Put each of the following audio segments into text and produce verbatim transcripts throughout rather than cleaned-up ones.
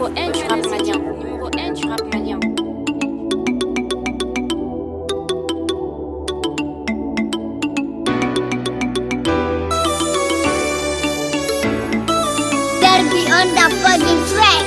numéro un du rap malien. Numéro un du rap malien. Derby on the fucking track.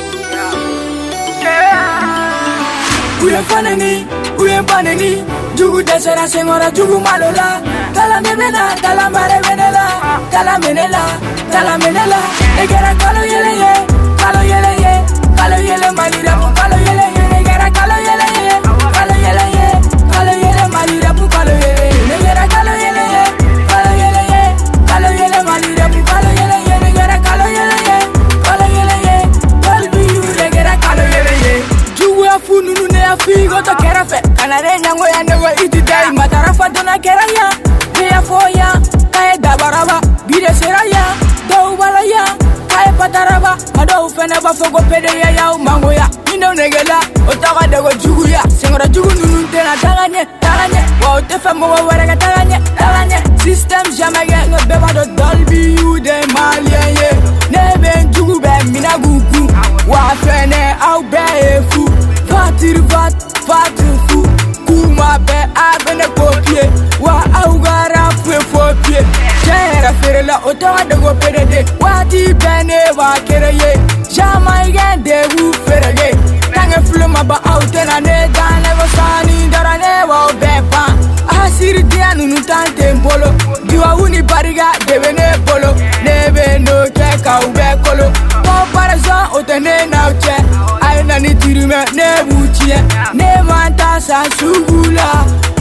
Uye faneni, uye baneni, jugu desera sengora jugu malola. Kala memena, kala mare venela, kala menela, kala menela. Negera kalo yele ye, kalo yele ye, kalo yele malira pu kalo yele ye. Negera kalo yele ye, kalo yele ye, kalo yele malira pu kalo yele ye. Negera kalo yele ye, kalo yele ye, kalo yele malira pu kalo yele ye. Negera kalo yele ye, kalo yele ye, kalbi yu negera kalo yele ye. Jugu ya funu ne ya figo to kerafe, kanare nyango ya nego iti dai matarafa dona keraya. Kaya foya, kaya dabaraba, bide seraya, dau balaya, kaya pataraba, madau fene ba fogo pede ya ya mango ya. Mindo negela, otaka dego jugu ya, sengora jugu nunu tena talanye, talanye, wa otefe mo wa werega talanye, talanye. System jamage no beba do dolby you de malien ye, nebe jugu be minaguku, wa fene au be efu, fatir vat, fatir fu, kuma be abene kopie, wa au gara fue fopie. Jera fere la otaka dego pede, wa di bene wa kereye, jamai gende wu fere ye. Tange fluma ba autena ne dane wa sani dara ne wa bepa. Asiri dia nunu tante mbolo, diwa uni bariga debe ne bolo, nebe no ke ka ube kolo. Comparaison otene na uche, aina ni tirime ne buchie, ne manta sa sugula.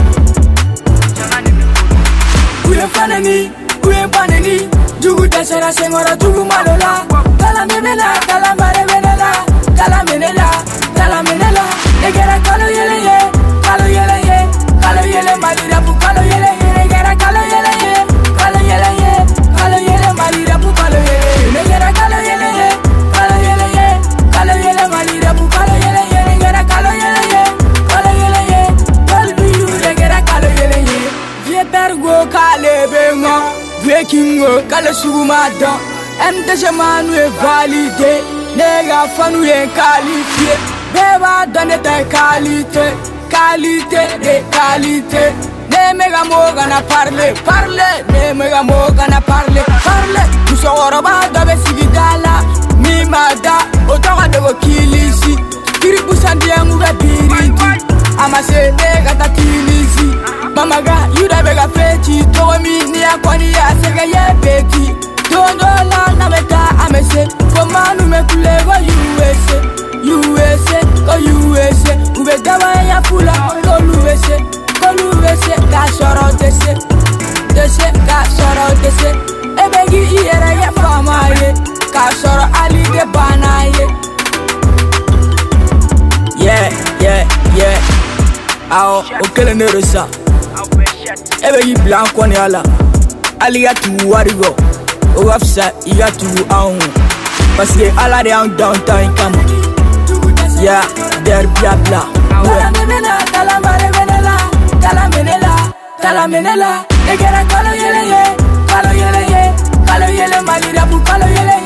Uye faneni, uye baneni, jugu desera sengora jugu malola. Kala memela, kala mare venela, kala menela, kala menela. Negera kalo yele ye, kalo yele ye, kalo yele malira pu kalo yele ye. Negera kalo yele ye, kalo yele ye, kalo yele malira pu kalo yele. Negera kalo yele ye, kalo yele ye, kalo yele malira pu kalo yele ye. Negera kalo yele ye, kalo yele ye, kalbi yu negera kalo yele ye. Vie pergo kale bengo, vie kingo kale suguma don. M D G manu e validé, nega fanu e qualifié. Beba donne ta qualité, qualité de qualité. Ne mega moga na parler, parler. Ne mega moga na parler, parler. Muso oroba dobe sigidala, mi mada otoka dego kilisi. Kiri busandi yangu be biriti, amase nega ta kilisi. Mamaga yuda bega feti, togo mi ni akwani ya sega ye beti. Dondola na meta amese, komanu me kulego U S A, U S A, ko U S A. Ube daba ya pula, ko U S A, ko U S A. Ka soro dese, dese, ka soro dese. Ebegi iyere ye fama ye, ka soro ali de bana ye. Yeah, yeah, yeah. Ao, okele nerosa. Ebegi blanco ni ala, ali ya tu warigo. Oh, upset, you got to own. Parce que alla de en downtown, come on. Yeah, there blah blah. Kala menela, kala mare venela, kala menela, kala menela. Negera kalo yele ye, kalo yele ye, kalo yele malira pu kalo yele ye.